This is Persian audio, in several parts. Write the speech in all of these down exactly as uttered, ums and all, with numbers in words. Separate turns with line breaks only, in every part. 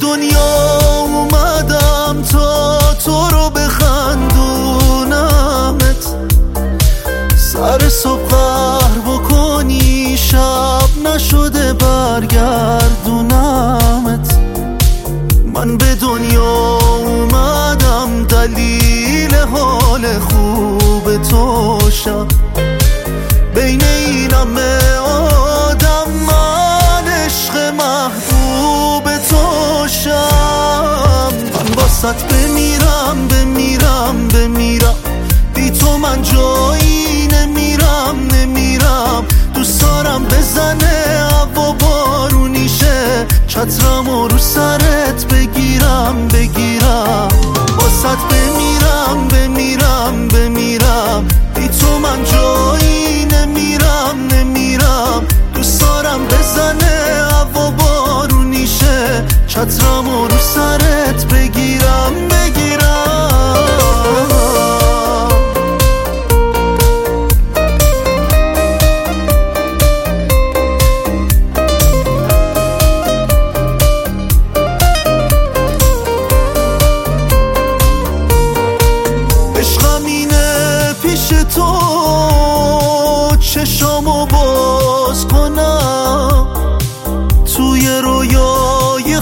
دنیا اومدم تا تو رو بخندونمت، سر صبح قهر بکنی شب نشده برگردونمت. من به دنیا اومدم دلیل حال خوب تو شم، بین این همه آدم من عشق محبوب تو شم. من واسط بمیرم بمیرم بمیرم، بی تو من جایی نمیرم نمیرم. دوست دارم بزنه هوا بارونیشه، چترم و رو سرت بگیرم بگیرم. واسط بمیرم بمیرم بمیرم، بی تو من جایی نمیرم نمیرم. دوست دارم بزنه هوا بارونیشه، چترم و رو سرت بگیرم بگیرم. تو چشامو باز کنم، توی رویای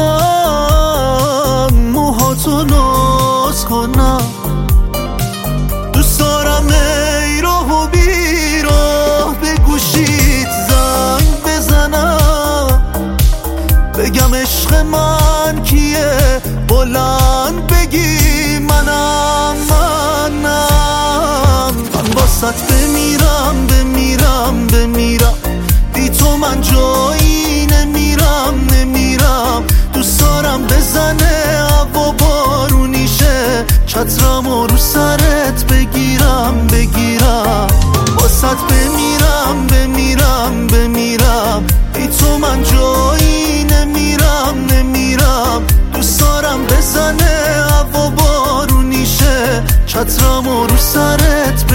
خودم موهاتو ناز کنم. دوست دارم ای راه و بیراه به گوشیت زنگ بزنم، بگم عشق من کیه، بلند بگی منم منم. واسط بمیرم بمیرم بمیرم، بی تو من جایی نمیرم نمیرم. دوست دارم بزنه هوا بارونیشه، چترم و رو سرت بگیرم بگیرم. واسط بمیرم بمیرم بمیرم، بی تو من جایی نمیرم نمیرم. دوست دارم بزنه هوا بارونیشه، چترم و رو سرت